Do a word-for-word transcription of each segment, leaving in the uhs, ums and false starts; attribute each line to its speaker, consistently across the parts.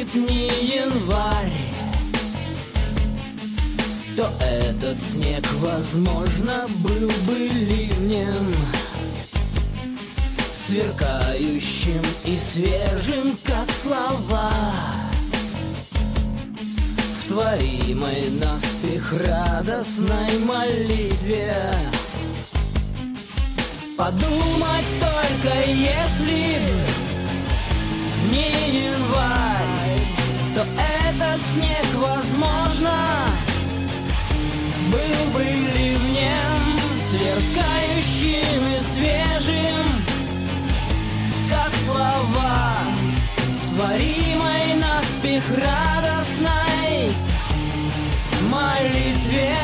Speaker 1: если б не январь, то этот снег, возможно, был бы ливнем, сверкающим и свежим, как слова в творимой наспех радостной молитве. Подумать только, если б не январь, то этот снег, возможно, был бы ливнем, сверкающим и свежим, как слова в творимой наспех радостной молитве.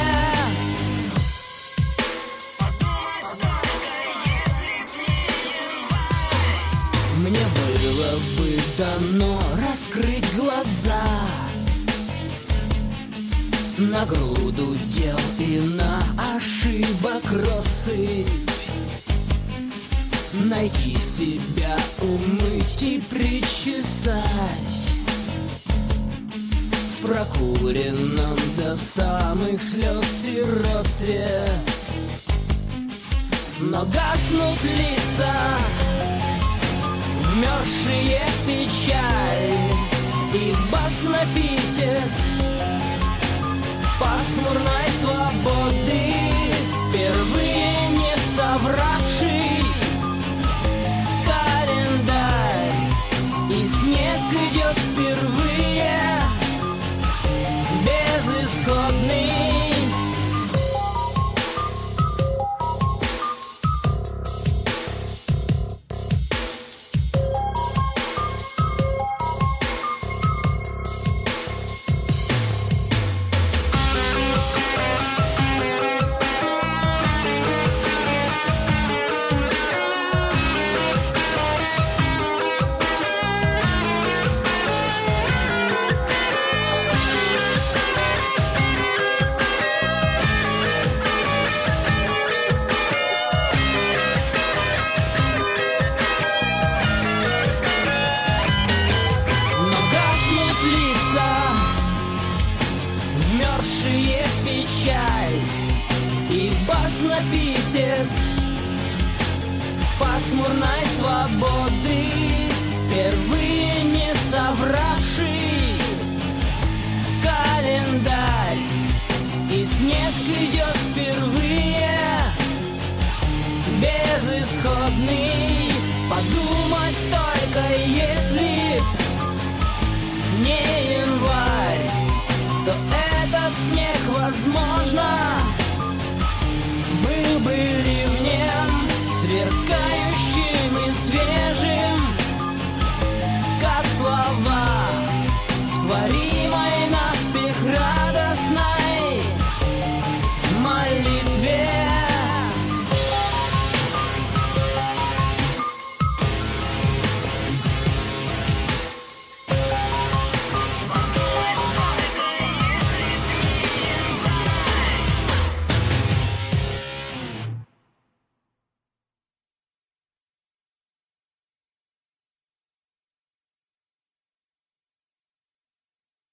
Speaker 1: Мне было бы дано раскрыть глаза на груду дел и на ошибок россыпь, найти себя, умыть и причесать в прокуренном до самых слез сиротстве. Но гаснут лица, вмерзшие в печаль, и баснописец пасмурной свободы, впервые не совравший календарь, и снег идет впервые безысходный. Вмерзшие в печаль, и баснописец пасмурной свободы, впервые не совравший календарь, и снег идет впервые безысходный. Подумать только, если не январь, то этот снег, возможно,